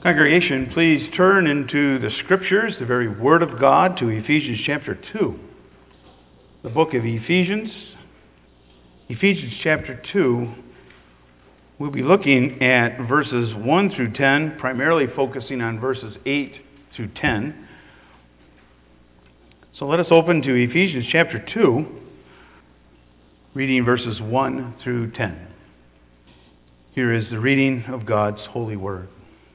Congregation, please turn into the Scriptures, the very Word of God, to Ephesians chapter 2. The book of Ephesians chapter 2. We'll be looking at verses 1 through 10, primarily focusing on verses 8 through 10. So let us open to Ephesians chapter 2, reading verses 1 through 10. Here is the reading of God's holy word.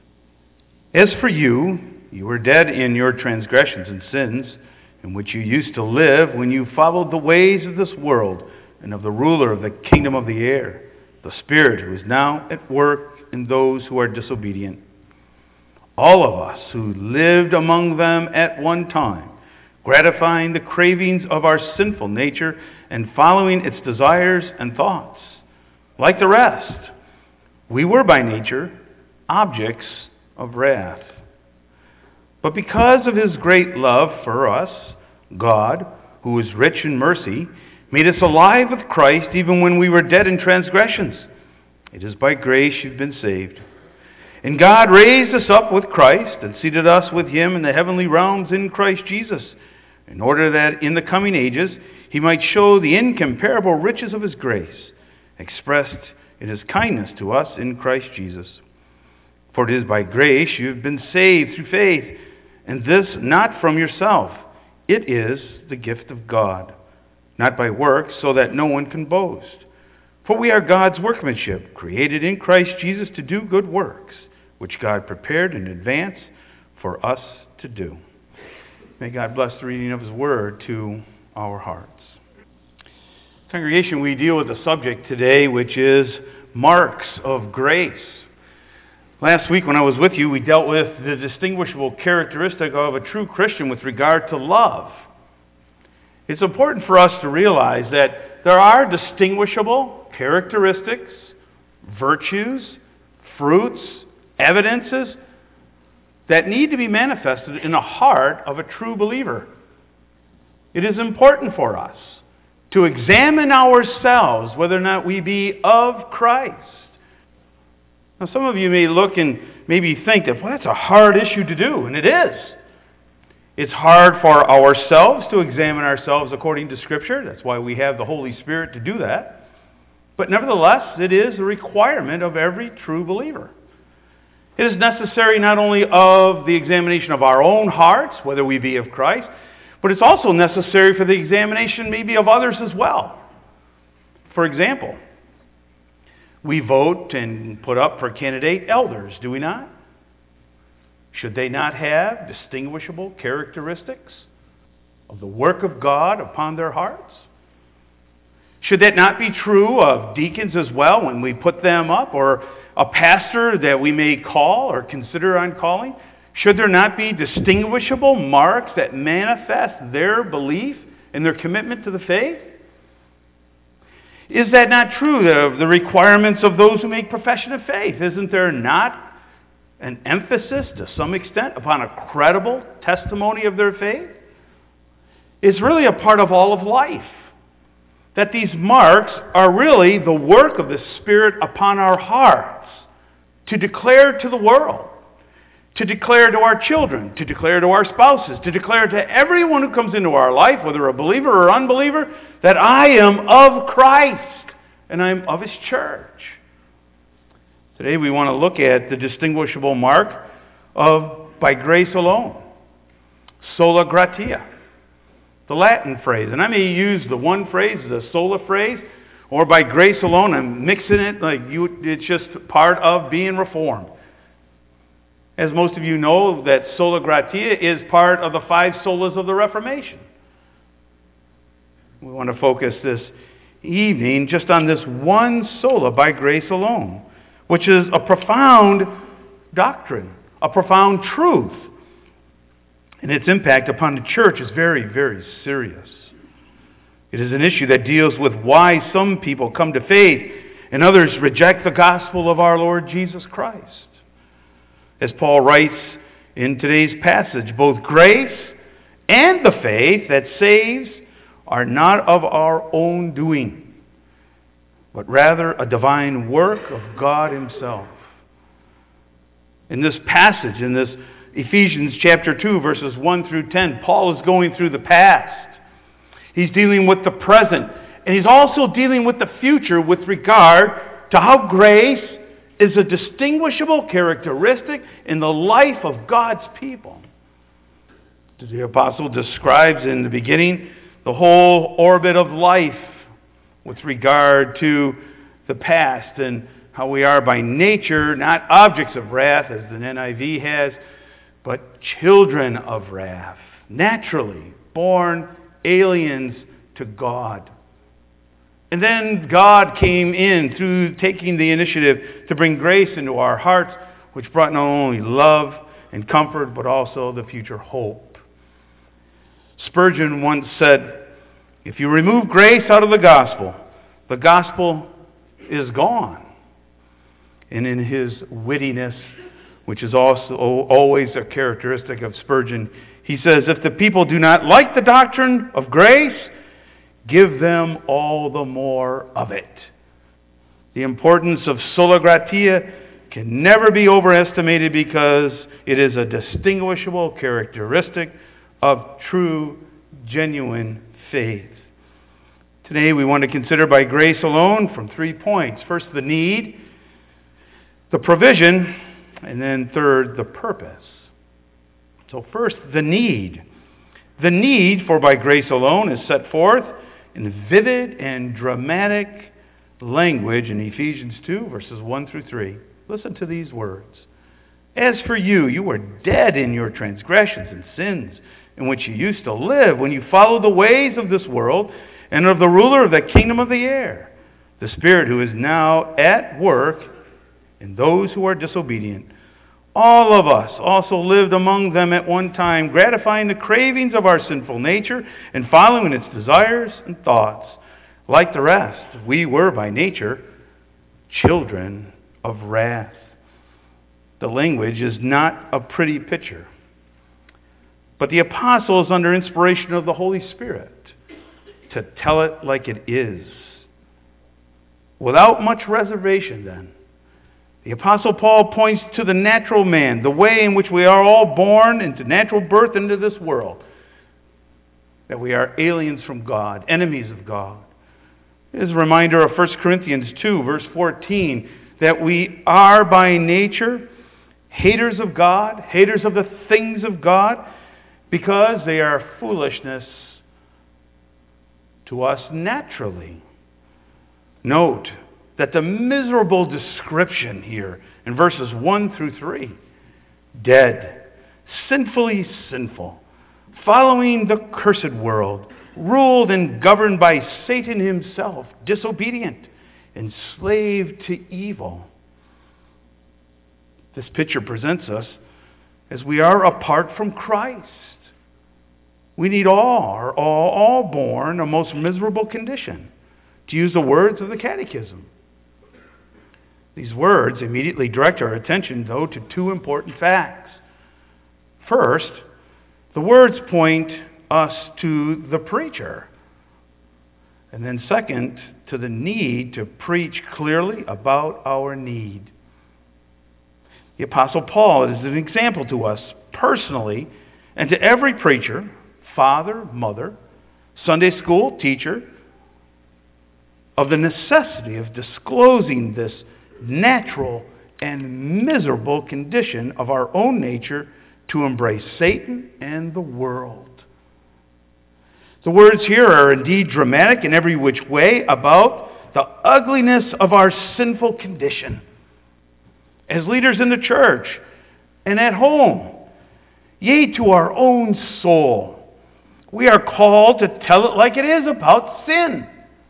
As for you, you were dead in your transgressions and sins, in which you used to live when you followed the ways of this world and of the ruler of the kingdom of the air, the Spirit who is now at work in those who are disobedient. All of us who lived among them at one time, gratifying the cravings of our sinful nature and following its desires and thoughts. Like the rest, we were by nature objects of wrath. But because of his great love for us, God, who is rich in mercy, made us alive with Christ even when we were dead in transgressions. It is by grace you've been saved. And God raised us up with Christ and seated us with him in the heavenly realms in Christ Jesus, in order that in the coming ages he might show the incomparable riches of his grace, expressed in his kindness to us in Christ Jesus. For it is by grace you have been saved through faith, and this not from yourself. It is the gift of God, not by works, so that no one can boast. For we are God's workmanship, created in Christ Jesus to do good works, which God prepared in advance for us to do. May God bless the reading of his word to our hearts. Congregation, we deal with a subject today which is marks of grace. Last week when I was with you, we dealt with the distinguishable characteristic of a true Christian with regard to love. It's important for us to realize that there are distinguishable characteristics, virtues, fruits, evidences that need to be manifested in the heart of a true believer. It is important for us to examine ourselves whether or not we be of Christ. Now, some of you may look and maybe think that, well, that's a hard issue to do, and it is. It's hard for ourselves to examine ourselves according to Scripture. That's why we have the Holy Spirit to do that. But nevertheless, it is a requirement of every true believer. It is necessary not only of the examination of our own hearts, whether we be of Christ, but it's also necessary for the examination maybe of others as well. For example, we vote and put up for candidate elders, do we not? Should they not have distinguishable characteristics of the work of God upon their hearts? Should that not be true of deacons as well when we put them up, or a pastor that we may call or consider on calling? Should there not be distinguishable marks that manifest their belief and their commitment to the faith? Is that not true of the requirements of those who make profession of faith? Isn't there not an emphasis to some extent upon a credible testimony of their faith? It's really a part of all of life, that these marks are really the work of the Spirit upon our hearts to declare to the world, to declare to our children, to declare to our spouses, to declare to everyone who comes into our life, whether a believer or unbeliever, that I am of Christ and I am of his church. Today we want to look at the distinguishable mark of by grace alone, sola gratia, the Latin phrase. And I may use the one phrase, the sola phrase, or by grace alone. I'm mixing it it's just part of being Reformed. As most of you know, that sola gratia is part of the 5 solas of the Reformation. We want to focus this evening just on this one sola, by grace alone, which is a profound doctrine, a profound truth. And its impact upon the church is very, very serious. It is an issue that deals with why some people come to faith and others reject the gospel of our Lord Jesus Christ. As Paul writes in today's passage, both grace and the faith that saves are not of our own doing, but rather a divine work of God himself. In this passage, in this Ephesians chapter 2, verses 1 through 10, Paul is going through the past. He's dealing with the present. And he's also dealing with the future with regard to how grace is a distinguishable characteristic in the life of God's people. The apostle describes in the beginning the whole orbit of life with regard to the past and how we are by nature not objects of wrath, as the NIV has, but children of wrath, naturally born aliens to God. And then God came in through taking the initiative to bring grace into our hearts, which brought not only love and comfort, but also the future hope. Spurgeon once said, if you remove grace out of the gospel is gone. And in his wittiness, which is also always a characteristic of Spurgeon, he says, if the people do not like the doctrine of grace, give them all the more of it. The importance of sola gratia can never be overestimated because it is a distinguishable characteristic of true, genuine faith. Today we want to consider by grace alone from 3 points. First, the need, the provision, and then third, the purpose. So first, the need. The need for by grace alone is set forth in vivid and dramatic language in Ephesians 2, verses 1 through 3. Listen to these words. As for you, you were dead in your transgressions and sins, in which you used to live when you followed the ways of this world and of the ruler of the kingdom of the air, the Spirit who is now at work in those who are disobedient. All of us also lived among them at one time, gratifying the cravings of our sinful nature and following its desires and thoughts. Like the rest, we were by nature children of wrath. The language is not a pretty picture. But the apostle is under inspiration of the Holy Spirit to tell it like it is. Without much reservation, then, the Apostle Paul points to the natural man, the way in which we are all born into natural birth into this world, that we are aliens from God, enemies of God. It is a reminder of 1 Corinthians 2, verse 14, that we are by nature haters of God, haters of the things of God, because they are foolishness to us naturally. Note that the miserable description here in verses 1 through 3, dead, sinfully sinful, following the cursed world, ruled and governed by Satan himself, disobedient, enslaved to evil. This picture presents us as we are apart from Christ. We need all born a most miserable condition, to use the words of the Catechism. These words immediately direct our attention, though, to two important facts. First, the words point us to the preacher. And then second, to the need to preach clearly about our need. The Apostle Paul is an example to us personally and to every preacher, father, mother, Sunday school teacher, of the necessity of disclosing this natural and miserable condition of our own nature to embrace Satan and the world. The words here are indeed dramatic in every which way about the ugliness of our sinful condition. As leaders in the church and at home, yea, to our own soul, we are called to tell it like it is about sin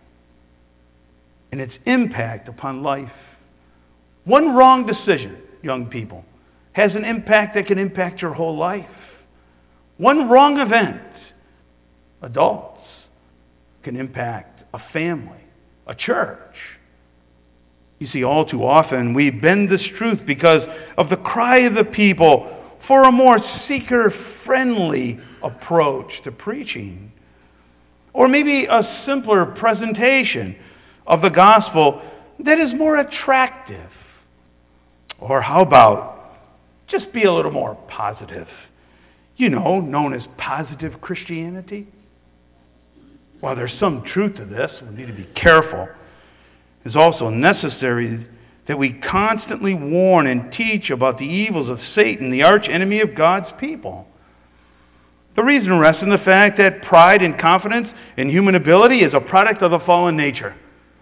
and its impact upon life. One wrong decision, young people, has an impact that can impact your whole life. One wrong event, adults, can impact a family, a church. You see, all too often we bend this truth because of the cry of the people for a more seeker-friendly approach to preaching. Or maybe a simpler presentation of the gospel that is more attractive. Or how about just be a little more positive. Known as positive Christianity. While there's some truth to this, we need to be careful. It's also necessary that we constantly warn and teach about the evils of Satan, the arch enemy of God's people. The reason rests in the fact that pride and confidence in human ability is a product of the fallen nature.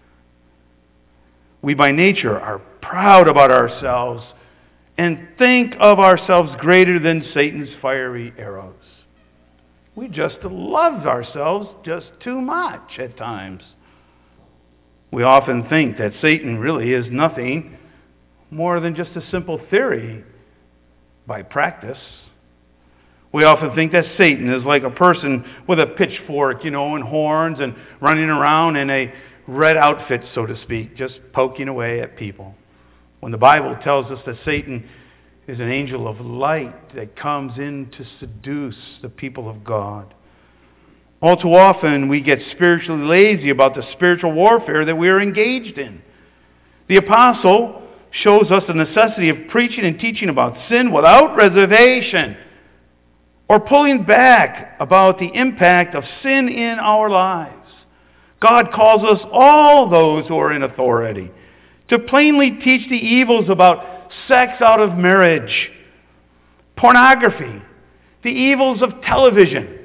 We by nature are proud about ourselves and think of ourselves greater than Satan's fiery arrows. We just love ourselves just too much at times. We often think that Satan really is nothing more than just a simple theory by practice. We often think that Satan is like a person with a pitchfork, and horns and running around in a red outfit, so to speak, just poking away at people. When the Bible tells us that Satan is an angel of light that comes in to seduce the people of God. All too often, we get spiritually lazy about the spiritual warfare that we are engaged in. The apostle shows us the necessity of preaching and teaching about sin without reservation or pulling back about the impact of sin in our lives. God calls us, all those who are in authority, to plainly teach the evils about sex out of marriage, pornography, the evils of television,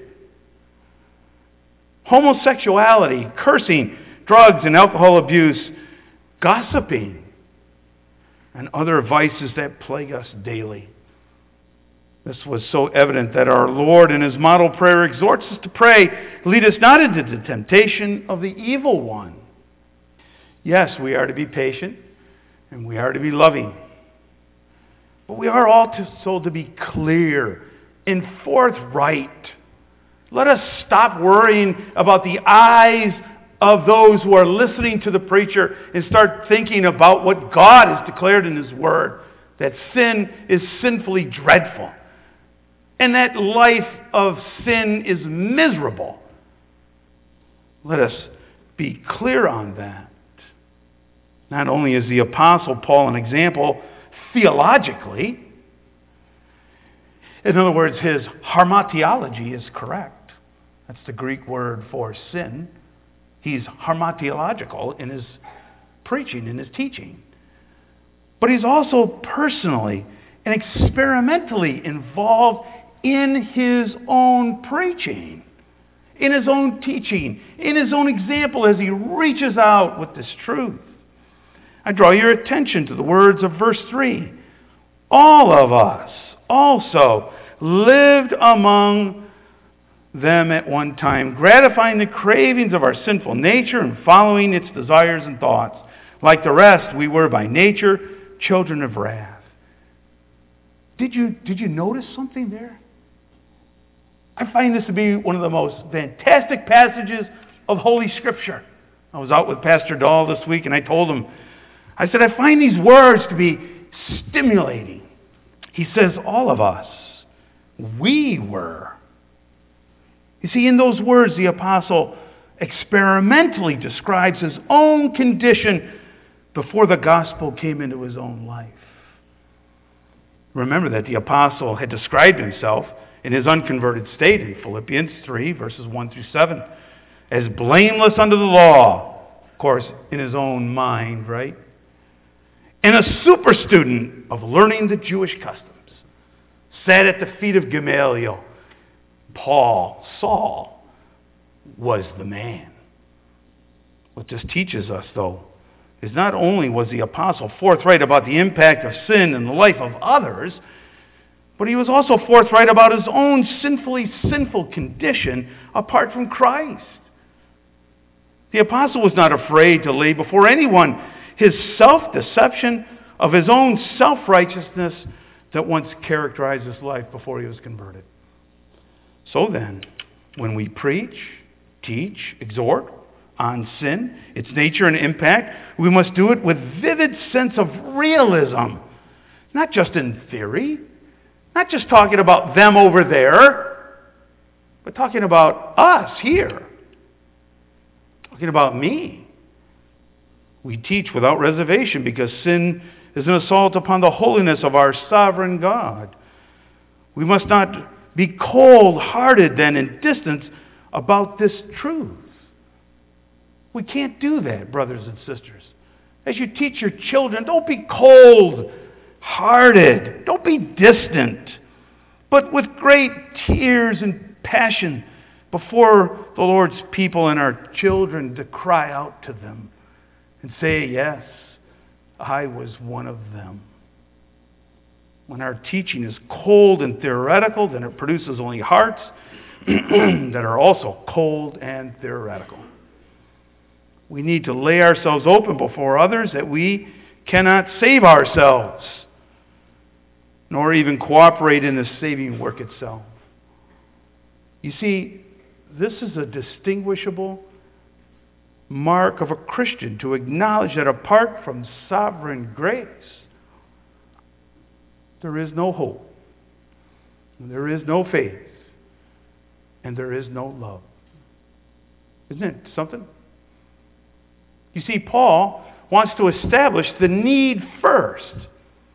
homosexuality, cursing, drugs and alcohol abuse, gossiping, and other vices that plague us daily. This was so evident that our Lord in his model prayer exhorts us to pray, lead us not into the temptation of the evil one. Yes, we are to be patient and we are to be loving. But we are also to be clear and forthright. Let us stop worrying about the eyes of those who are listening to the preacher and start thinking about what God has declared in his word, that sin is sinfully dreadful. And that life of sin is miserable. Let us be clear on that. Not only is the Apostle Paul an example theologically, in other words, his hamartiology is correct. That's the Greek word for sin. He's hamartiological in his preaching, in his teaching. But he's also personally and experimentally involved in his own preaching, in his own teaching, in his own example as he reaches out with this truth. I draw your attention to the words of verse 3. All of us also lived among them at one time, gratifying the cravings of our sinful nature and following its desires and thoughts. Like the rest, we were by nature children of wrath. Did you notice something there? I find this to be one of the most fantastic passages of Holy Scripture. I was out with Pastor Dahl this week and I told him, I said, I find these words to be stimulating. He says, all of us, we were. You see, in those words, the apostle experimentally describes his own condition before the gospel came into his own life. Remember that the apostle had described himself in his unconverted state in Philippians 3, verses 1 through 7, as blameless under the law, of course, in his own mind, right? And a super student of learning the Jewish customs, sat at the feet of Gamaliel. Saul, was the man. What this teaches us, though, is not only was the apostle forthright about the impact of sin in the life of others, but he was also forthright about his own sinful condition apart from Christ. The apostle was not afraid to lay before anyone his self-deception of his own self-righteousness that once characterized his life before he was converted. So then, when we preach, teach, exhort on sin, its nature and impact, we must do it with vivid sense of realism, not just in theory, not just talking about them over there, but talking about us here, talking about me. We teach without reservation because sin is an assault upon the holiness of our sovereign God. We must not be cold-hearted then and distant about this truth. We can't do that, brothers and sisters. As you teach your children, don't be cold-hearted. Don't be distant. But with great tears and passion before the Lord's people and our children to cry out to them and say, yes, I was one of them. When our teaching is cold and theoretical, then it produces only hearts that are also cold and theoretical. We need to lay ourselves open before others that we cannot save ourselves, nor even cooperate in the saving work itself. You see, this is a distinguishable mark of a Christian, to acknowledge that apart from sovereign grace, there is no hope, there is no faith, and there is no love. Isn't it something? You see, Paul wants to establish the need first,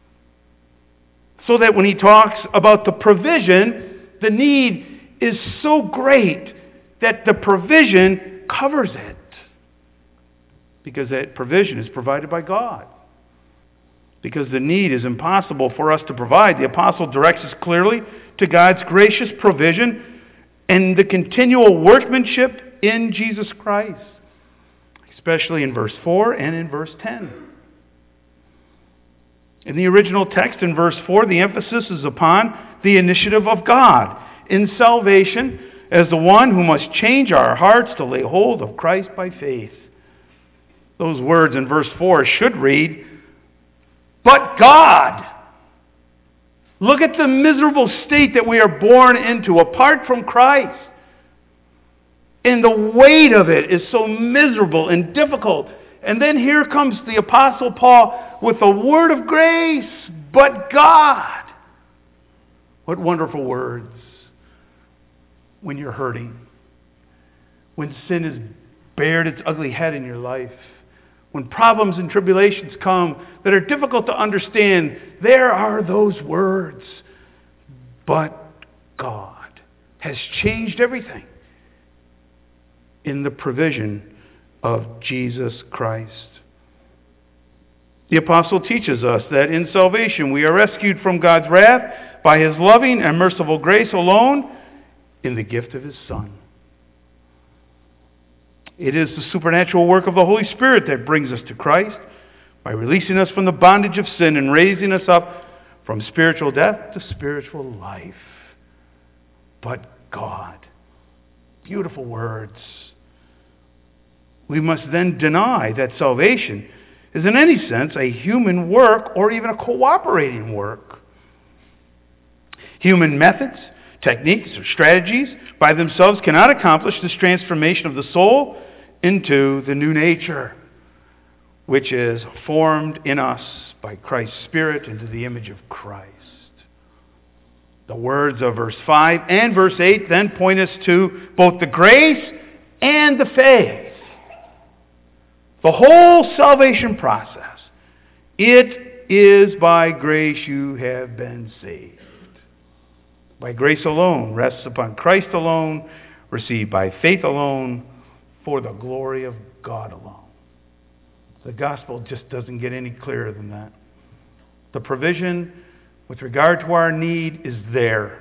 so that when he talks about the provision, the need is so great that the provision covers it. Because that provision is provided by God. Because the need is impossible for us to provide, the apostle directs us clearly to God's gracious provision and the continual workmanship in Jesus Christ, especially in verse 4 and in verse 10. In the original text, in verse 4, the emphasis is upon the initiative of God in salvation as the one who must change our hearts to lay hold of Christ by faith. Those words in verse 4 should read, but God. Look at the miserable state that we are born into apart from Christ. And the weight of it is so miserable and difficult. And then here comes the Apostle Paul with a word of grace, but God. What wonderful words when you're hurting, when sin has bared its ugly head in your life, when problems and tribulations come that are difficult to understand, there are those words, but God has changed everything in the provision of Jesus Christ. The apostle teaches us that in salvation we are rescued from God's wrath by his loving and merciful grace alone in the gift of his Son. It is the supernatural work of the Holy Spirit that brings us to Christ by releasing us from the bondage of sin and raising us up from spiritual death to spiritual life. But God. Beautiful words. We must then deny that salvation is in any sense a human work or even a cooperating work. Human methods, techniques, or strategies by themselves cannot accomplish this transformation of the soul into the new nature, which is formed in us by Christ's Spirit into the image of Christ. The words of verse 5 and verse 8 then point us to both the grace and the faith. The whole salvation process. It is by grace you have been saved. By grace alone, rests upon Christ alone, received by faith alone, for the glory of God alone. The gospel just doesn't get any clearer than that. The provision with regard to our need is there.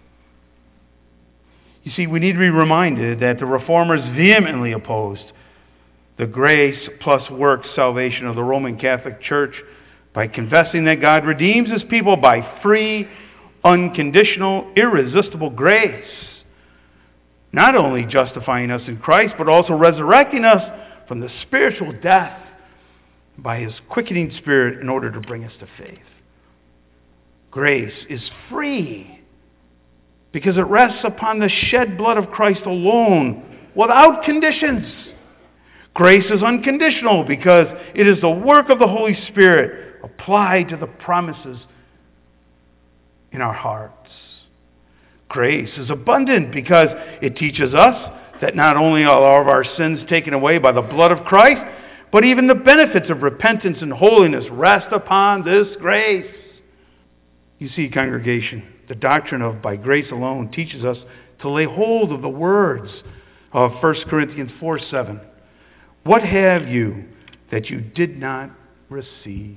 You see, we need to be reminded that the Reformers vehemently opposed the grace plus works salvation of the Roman Catholic Church by confessing that God redeems his people by free, unconditional, irresistible grace, not only justifying us in Christ, but also resurrecting us from the spiritual death by his quickening Spirit in order to bring us to faith. Grace is free because it rests upon the shed blood of Christ alone without conditions. Grace is unconditional because it is the work of the Holy Spirit applied to the promises in our hearts. Grace is abundant because it teaches us that not only are all of our sins taken away by the blood of Christ, but even the benefits of repentance and holiness rest upon this grace. You see, congregation, the doctrine of by grace alone teaches us to lay hold of the words of 1 Corinthians 4:7. What have you that you did not receive?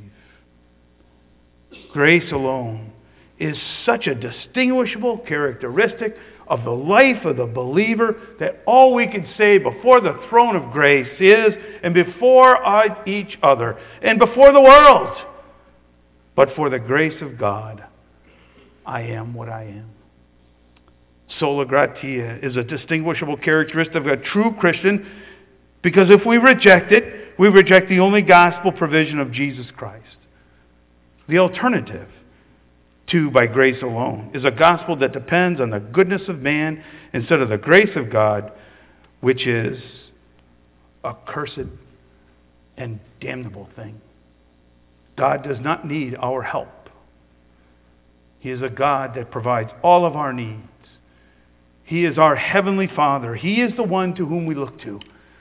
Grace alone is such a distinguishable characteristic of the life of the believer that all we can say before the throne of grace is, and before each other, and before the world, but for the grace of God, I am what I am. Sola gratia is a distinguishable characteristic of a true Christian, because if we reject it, we reject the only gospel provision of Jesus Christ. The alternative to by grace alone is a gospel that depends on the goodness of man instead of the grace of God, which is a cursed and damnable thing. God does not need our help. He is a God that provides all of our needs. He is our heavenly Father. He is the one to whom we look to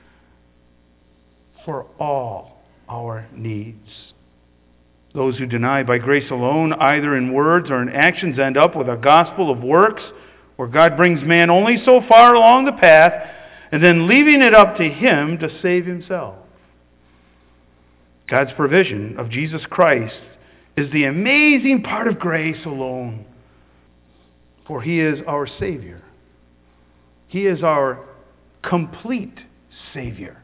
for all our needs. Those who deny by grace alone, either in words or in actions, end up with a gospel of works where God brings man only so far along the path and then leaving it up to him to save himself. God's provision of Jesus Christ is the amazing part of grace alone, for he is our Savior. He is our complete Savior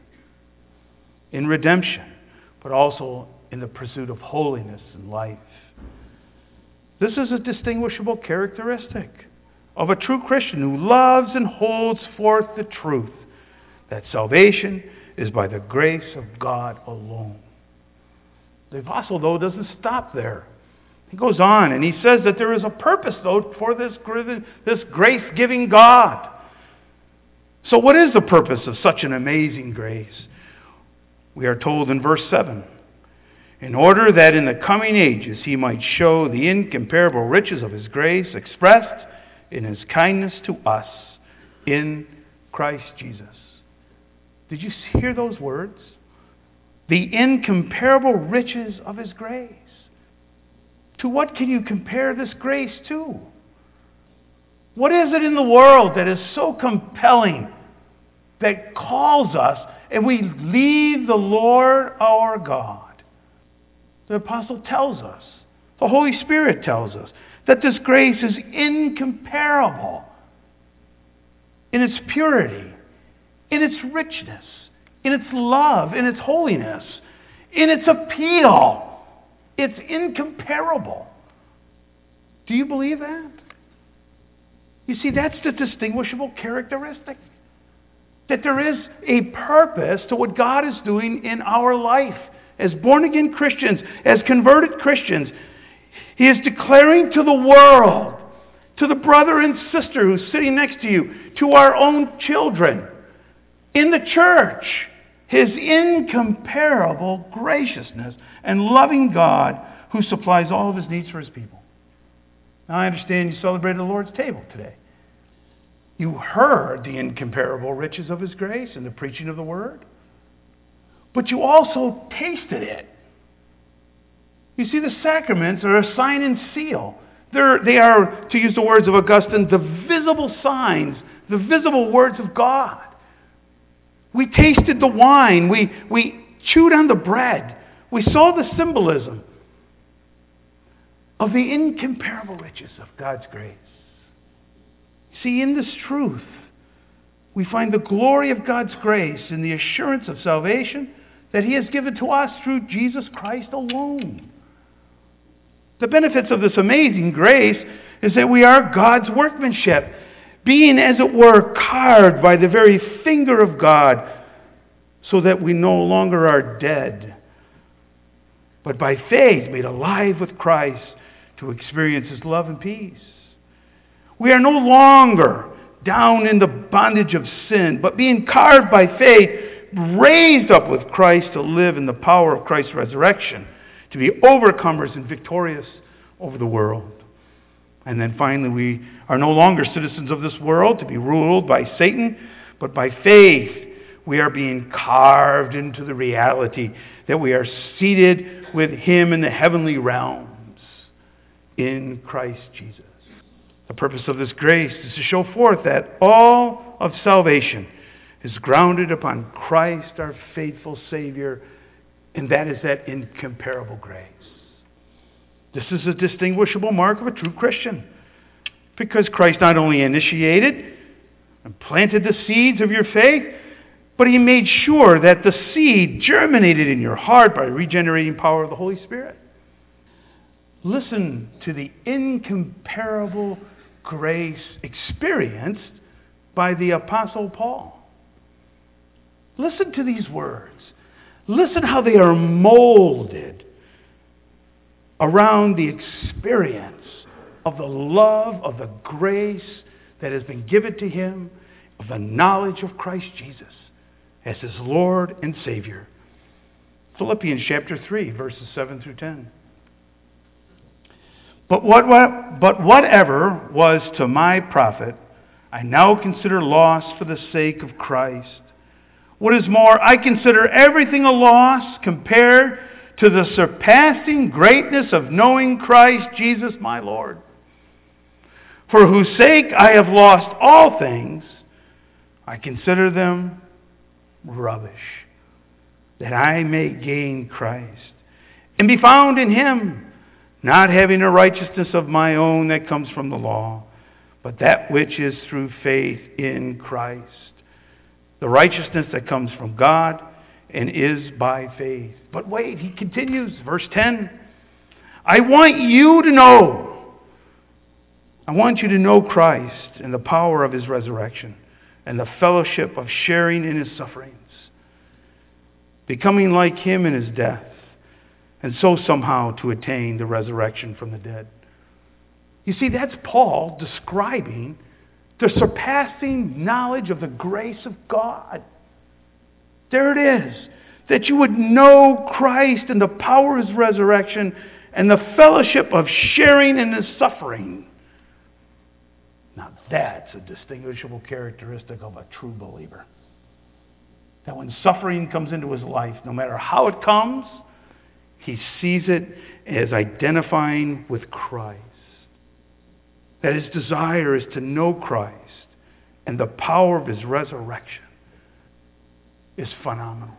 in redemption, but also in the pursuit of holiness and life. This is a distinguishable characteristic of a true Christian who loves and holds forth the truth that salvation is by the grace of God alone. The apostle, though, doesn't stop there. He goes on and he says that there is a purpose, though, for this grace-giving God. So what is the purpose of such an amazing grace? We are told in verse 7, in order that in the coming ages he might show the incomparable riches of his grace expressed in his kindness to us in Christ Jesus. Did you hear those words? The incomparable riches of his grace. To what can you compare this grace to? What is it in the world that is so compelling that calls us and we leave the Lord our God? The apostle tells us, the Holy Spirit tells us, that this grace is incomparable in its purity, in its richness, in its love, in its holiness, in its appeal. It's incomparable. Do you believe that? You see, that's the distinguishable characteristic. That there is a purpose to what God is doing in our life. As born-again Christians, as converted Christians, he is declaring to the world, to the brother and sister who's sitting next to you, to our own children, in the church, his incomparable graciousness and loving God who supplies all of his needs for his people. Now, I understand you celebrated the Lord's table today. You heard the incomparable riches of his grace in the preaching of the word. But you also tasted it. You see, the sacraments are a sign and seal. They are, to use the words of Augustine, the visible signs, the visible words of God. We tasted the wine. We chewed on the bread. We saw the symbolism of the incomparable riches of God's grace. See, in this truth, we find the glory of God's grace in the assurance of salvation that he has given to us through Jesus Christ alone. The benefits of this amazing grace is that we are God's workmanship, being, as it were, carved by the very finger of God, so that we no longer are dead, but by faith made alive with Christ to experience his love and peace. We are no longer down in the bondage of sin, but being carved by faith, raised up with Christ to live in the power of Christ's resurrection, to be overcomers and victorious over the world. And then finally, we are no longer citizens of this world to be ruled by Satan, but by faith we are being carved into the reality that we are seated with Him in the heavenly realms in Christ Jesus. The purpose of this grace is to show forth that all of salvation is grounded upon Christ, our faithful Savior, and that is that incomparable grace. This is a distinguishable mark of a true Christian, because Christ not only initiated and planted the seeds of your faith, but He made sure that the seed germinated in your heart by the regenerating power of the Holy Spirit. Listen to the incomparable grace experienced by the Apostle Paul. Listen to these words. Listen how they are molded around the experience of the love, of the grace that has been given to him, of the knowledge of Christ Jesus as his Lord and Savior. Philippians chapter 3, verses 7 through 10. But whatever was to my profit, I now consider loss for the sake of Christ. What is more, I consider everything a loss compared to the surpassing greatness of knowing Christ Jesus my Lord, for whose sake I have lost all things. I consider them rubbish, that I may gain Christ and be found in Him, not having a righteousness of my own that comes from the law, but that which is through faith in Christ, the righteousness that comes from God and is by faith. But wait, he continues, verse 10. I want you to know Christ and the power of His resurrection and the fellowship of sharing in His sufferings, becoming like Him in His death, and so somehow to attain the resurrection from the dead. You see, that's Paul describing the surpassing knowledge of the grace of God. There it is, that you would know Christ and the power of His resurrection and the fellowship of sharing in His suffering. Now that's a distinguishable characteristic of a true believer. That when suffering comes into his life, no matter how it comes, he sees it as identifying with Christ. That his desire is to know Christ and the power of His resurrection is phenomenal.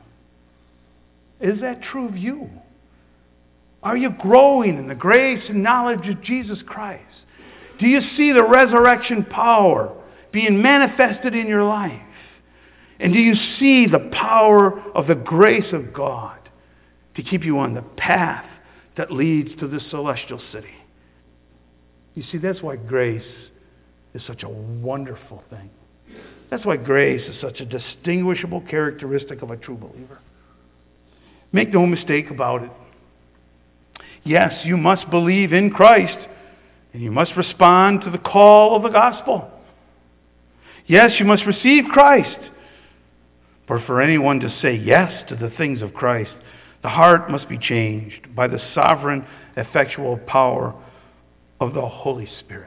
Is that true of you? Are you growing in the grace and knowledge of Jesus Christ? Do you see the resurrection power being manifested in your life? And do you see the power of the grace of God to keep you on the path that leads to the celestial city? You see, that's why grace is such a wonderful thing. That's why grace is such a distinguishable characteristic of a true believer. Make no mistake about it. Yes, you must believe in Christ, and you must respond to the call of the gospel. Yes, you must receive Christ. But for anyone to say yes to the things of Christ, the heart must be changed by the sovereign, effectual power of the Holy Spirit.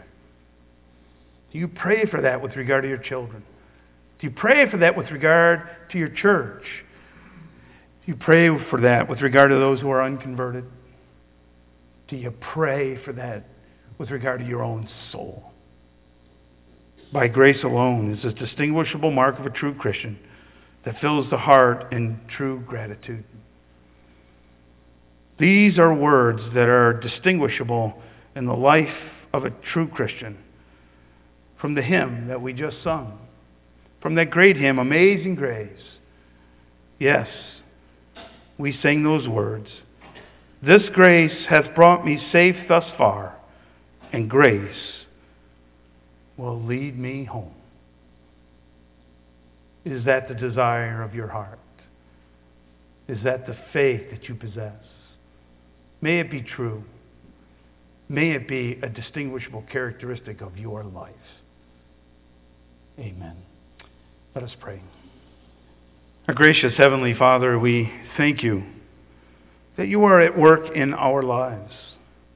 Do you pray for that with regard to your children? Do you pray for that with regard to your church? Do you pray for that with regard to those who are unconverted? Do you pray for that with regard to your own soul? By grace alone is a distinguishable mark of a true Christian that fills the heart in true gratitude. These are words that are distinguishable in the life of a true Christian from the hymn that we just sung, from that great hymn, Amazing Grace. Yes, we sang those words. This grace hath brought me safe thus far, and grace will lead me home. Is that the desire of your heart? Is that the faith that you possess? May it be true. May it be a distinguishable characteristic of your life. Amen. Let us pray. Our gracious Heavenly Father, we thank You that You are at work in our lives,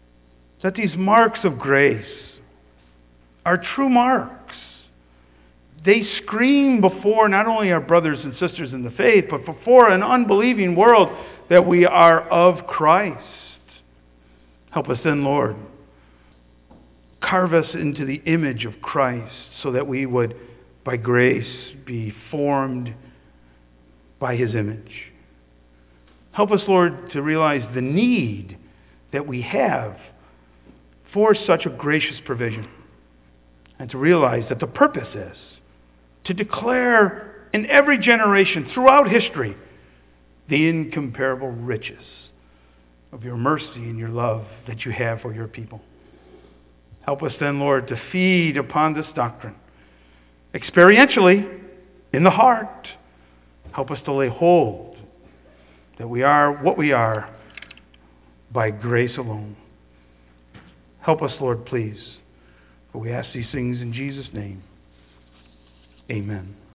that these marks of grace are true marks. they scream before not only our brothers and sisters in the faith, but before an unbelieving world that we are of Christ. Help us then, Lord. Carve us into the image of Christ so that we would, by grace, be formed by his image. Help us, Lord, to realize the need that we have for such a gracious provision, and to realize that the purpose is to declare in every generation throughout history the incomparable riches of your mercy and your love that you have for your people. Help us then, Lord, to feed upon this doctrine experientially in the heart. Help us to lay hold that we are what we are by grace alone. Help us, Lord, please. For we ask these things in Jesus' name. Amen.